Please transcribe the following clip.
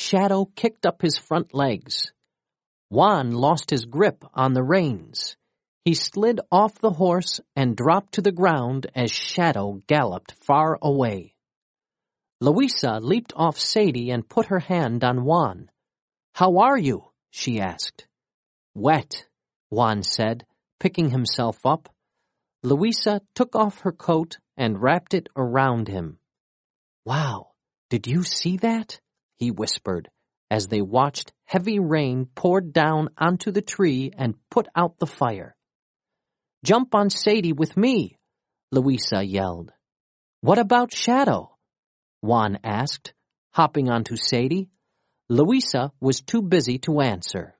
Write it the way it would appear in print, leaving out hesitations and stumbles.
Shadow kicked up his front legs. Juan lost his grip on the reins. He slid off the horse and dropped to the ground as Shadow galloped far away. Louisa leaped off Sadie and put her hand on Juan. "How are you?" she asked. "Wet," Juan said, picking himself up. Louisa took off her coat and wrapped it around him. "Wow, did you see that?" he whispered, as they watched heavy rain pour down onto the tree and put out the fire. "Jump on Sadie with me," Louisa yelled. "What about Shadow?" Juan asked, hopping onto Sadie. Louisa was too busy to answer.